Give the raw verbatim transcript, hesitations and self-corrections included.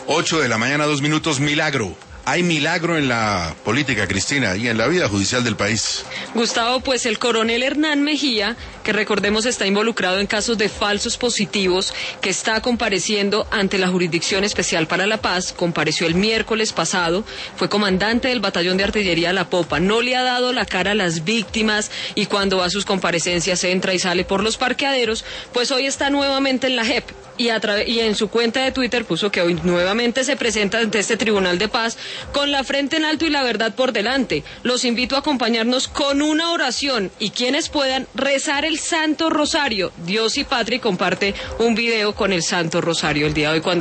Ocho de la mañana, dos minutos, milagro. Hay milagro en la política, Cristina, y en la vida judicial del país. Gustavo, pues el coronel Hernán Mejía, que recordemos está involucrado en casos de falsos positivos, que está compareciendo ante la Jurisdicción Especial para la Paz, compareció el miércoles pasado, fue comandante del Batallón de Artillería La Popa, no le ha dado la cara a las víctimas y cuando va a sus comparecencias entra y sale por los parqueaderos, pues hoy está nuevamente en la J E P y, a través, y en su cuenta de Twitter puso que hoy nuevamente se presenta ante este Tribunal de Paz con la frente en alto y la verdad por delante. Los invito a acompañarnos con una oración y quienes puedan rezar el Santo Rosario. Dios y Patria comparte un video con el Santo Rosario el día de hoy cuando